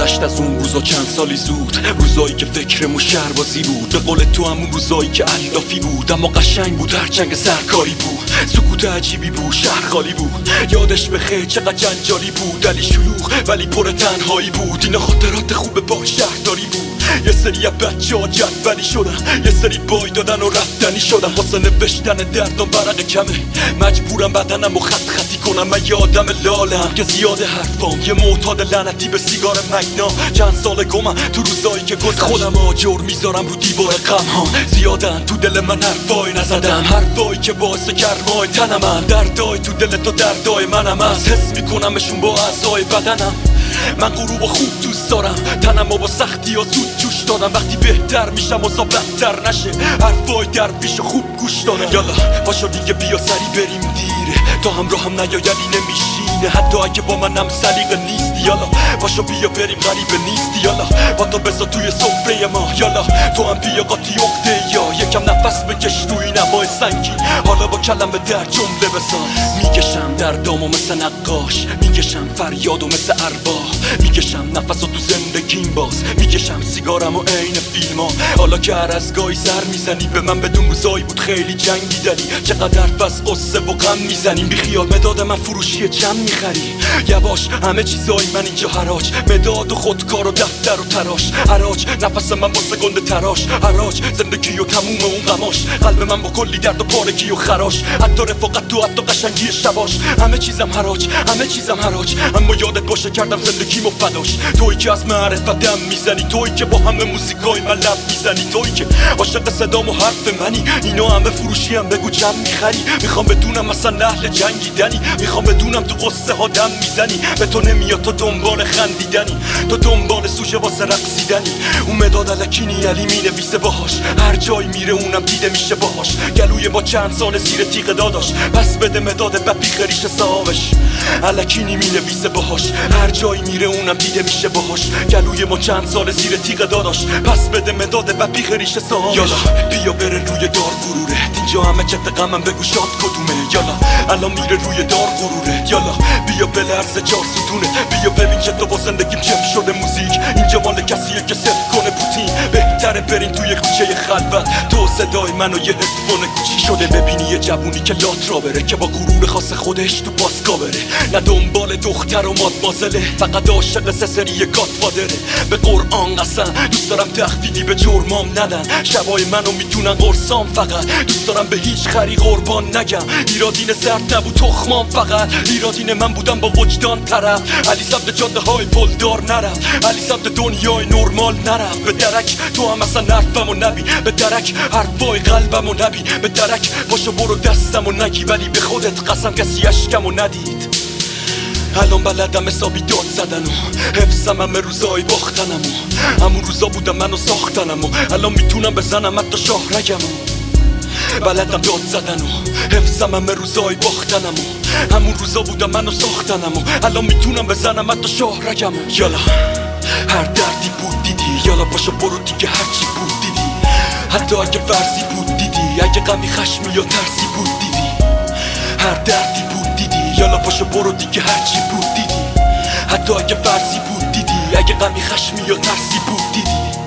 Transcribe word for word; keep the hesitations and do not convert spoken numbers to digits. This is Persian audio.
گذشت از اون روزا چند سالی زود، روزایی که فکرمون شهربازی بود. به قول تو همون روزایی که علافی بود، اما قشنگ بود، هر جنگ سرکاری بود. سکوت عجیبی بود، شهر خالی بود. یادش بخیر چقدر جنجالی بود، علی شلوغ ولی پر تنهایی بود. اینا خاطرات خوب با شهرداری بود. یه سری از بچه ها جدولی شدن، یه سری بای دادن و رفتنی شدن. واسه نوشتن دردم برق کمه، مجبورم بدنم و خط خطی کنم. من یه آدم لالم که زیاده حرفام، یه معتاد لعنتی به سیگار مگنا. چند سال گمم تو روزایی که گذشت، خودم آجر میذارم رو دیوار غم ها. زیادن تو دل من حرفای نزدم، حرفایی که باعث گرمای تنمن. دردای تو دل تو دردای منم هست، حس میکنمشون با اعضای بدنم. من غروب خوب دوست دارم، تنم با سختی ها زود جوش دادم. وقتی بهتر میشم و زا بدتر نشه، حرفای درویش خوب گوش دادم. یالا پاشو دیگه بیا سری بریم دیره، تا همراه هم نیایدی نمیشینه. حتی اگه با منم سلیقه نیست، یالا پاشو بیا بریم غریبه نیست. یالا با تو بذار توی سفره ما، یالا تو هم بیا قاطی عقده یا یکم نفس بکش روی نوای سنگین. حالا با کلمه در جمله بساز، میکشم دردامو مثل نقاش، میکشم فریادو مثل ارباح، میکشم نفسو تو زندگیم باز، میکشم سیگارمو عین فیلم ها. حالا که هر از گاهی سر میزنی به من، بدون روزایی بود خیلی جنگیدنی. چقدر حرف از قصه و غم میزنیم، بی خیال مداد من فروشی جمع میخری. یواش همه چیزای من اینجا حراج، مداد و خودکار و دفتر و تراش. حراج نفس من واسه گنده تراش، حراج زندگی و تموم اون غماش. قلب من با کلی درد و پارگی و خراش، حتی رفاقت و حتی قشنگی شباش. همه چیزم حراج، همه چیزم حراج. اما یادت باشه کردم زندگیمو فداش. تویی که از معرفت دم میزنی، تویی که با همه موزیکای من لب میزنی، تویی که عاشق صدام و حرف منی. اینا همه فروشی هم بگو چند میخری. میخوام بدونم مثلا اهل جنگیدنی، میخوام بدونم تو قصه ها دم میزنی. به تو نمیاد تو دنبال خندیدنی، تو دنبال سوژه واسه رقصیدنی. اون مداد الکینی علی مینویسه باهاش، هر جایی میره اونم دیده میشه باهاش. گلوی ما چند سال زیر تیغ داداش، پس بده مداد بپیخ ریش صاحبش. الکینی مینویسه باهاش، هر جایی میره اونم دیده میشه باهاش. گلوی ما چند سال زیر تیغ داداش، پس بده مداد بپیخ ریش صاحبش. یالا بیا بره روی دار غروره، اینجا همه چت غمم بگو شاد کدومه. یالا الان میره روی دار غروره، یالا بیا بلرزه چار ستونه. بیا ببین که تو با زندگیم چپ شده موزیک. اینجا مال کسیه که ست کنه پوتین. بهتره برین توی کوچه خلوت، تو صدای منو یه هدفون کوچی شده. ببینی یه جوونی که لات را بره، که با غرور خاص خودش تو باسکا بره. نه دنبال دختر و مادمازله، فقط عاشق سه سری گاتفادره. به قرآن قسم دوست دارم تخفیفی به جرمام ندن. شبای منو میتونن قرصام، فقط دوست دارم به هیچ خری قربان نگم. ایرادین زرد نبود تخمام، فقط ایرادین من بودم با وجدان طرف. علی سمت جاده های پلدار نرفت، علی سمت دنیای نرمال نرفت. به درک تو هم اصلا حرفمو نبی، به درک حرفای قلبمو نبی. به درک پاشو برو دستمو نگی، ولی به خودت قسم کسی اشکمو ندید. الان بلدم حسابی داد زدن و حفظم همه روزای باختنم و همون روزا بودم منو ساختنم و الان میتونم بزنم حتی شاهرگم و بلدم داد زدن و حفظم همه روزای باختنم و همون روزا بودم منو ساختنم و الان میتونم بزنم حتی شاهرگم. یالا هر دردی بود دیدی، یالا پاشو برو دیگه هرچی بود دیدی. حتی اگه فرضی بود دیدی، اگه غمی خشمی یا ترسی بود دیدی. هر دردی بود دیدی، یالا پاشو برو دیگه هرچی بود دیدی. حتی اگه فرضی بود دیدی، اگه غمی خشمی یا ترسی بود دیدی.